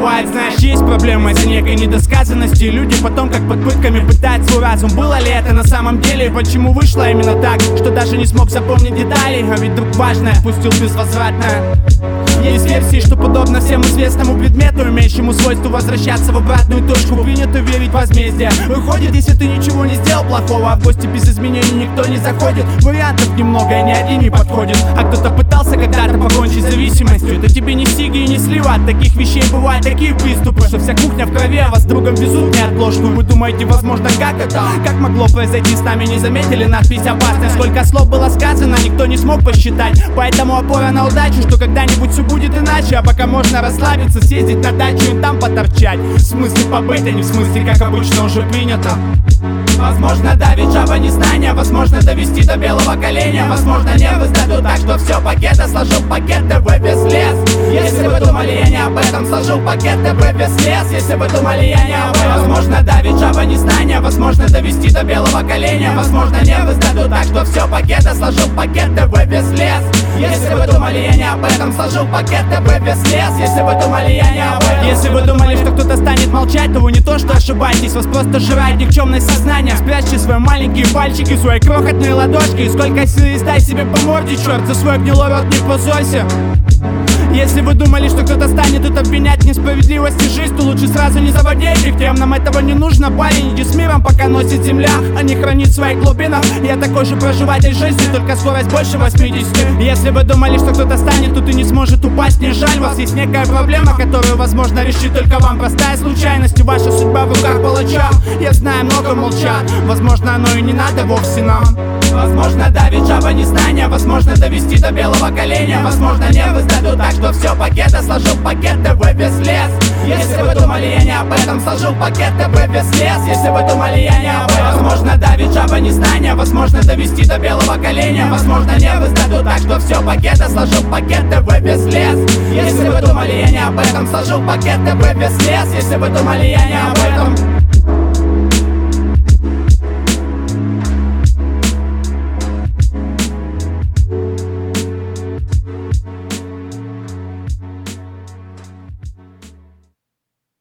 бывает, знаешь, есть проблема с некой недосказанностью. Люди потом как под пытками пытают свой разум. Было ли это на самом деле и почему вышло именно так, что даже не смог запомнить детали. А ведь вдруг важное пустил безвозвратно. Есть версии, что подобно всем известному предмету, имеющему свойство возвращаться в обратную точку, принято верить в возмездие. Выходит, если ты ничего не сделал плохого, а в гости без изменений никто не заходит. Вариантов немного, и ни один не подходит. А кто-то пытался когда-то покончить с зависимостью. Это тебе не сиги и не слива. От таких вещей бывают такие приступы, что вся кухня в крови, а вас с другом везут неотложку. Вы думаете, возможно, как это? Как могло произойти с нами? Не заметили надпись «Опасность»? Сколько слов было сказано, никто не смог посчитать. Поэтому опора на удачу, что когда-нибудь все будет иначе. А пока можно расслабиться, съездить на дачу и там поторчать. В смысле побыть, а не в смысле, как обычно уже принято. Возможно, давит жаба незнания, возможно, довести до белого коленя. Возможно, нервы сдадут так, что все пакеты сложу в пакеты, выпис лес. Если вы думали, я не об этом, сложу в пакеты, выпис лес. Если вы думали, я не об этом. Возможно, давит жаба незнания, возможно, довести до белого коленя. Возможно, нервы сдадут так, что все пакеты сложу в пакеты, выпис лес. Если вы думали, я не об этом, сложу в пакеты, выпис лес. Если вы думали, я не об этом. Если вы думали, что кто-то станет молчать, то вы не то что ошибаетесь, вас просто жрает никчемность сознания. Спрячьте свои маленькие пальчики, свои крохотные ладошки. И сколько сил есть, дай себе по морде, черт, за свой гнилой рот не позорься. Если вы думали, что кто-то станет тут обвинять в несправедливости жизнь, то лучше сразу не заводите их тем. Нам этого не нужно, парень, иди с миром, пока носит земля, а не хранит в своих глубинах. Я такой же проживатель жизни, только скорость больше 80. Если вы думали, что кто-то станет тут и не сможет упасть, не жаль, у вас есть некая проблема, которую возможно решить только вам. Простая случайность, и ваша судьба в руках палача. Я знаю, много молчат, возможно, оно и не надо вовсе нам. Возможно, давит жаба незнания, возможно, довести до белого коленя. Возможно, нервы сдадут так, что все пакеты сложу в пакеты, выпис лес. Если вы думали, я не об этом, сложу в пакеты, выпис лес. Если вы думали, я не об этом. Возможно, давит жаба незнания, возможно, довести до белого коленя. Возможно, нервы сдадут так, что все пакеты сложу в пакеты, выпис лес. Если вы думали, я не об этом, сложу в пакеты, выпис лес. Если вы думали, я не об этом.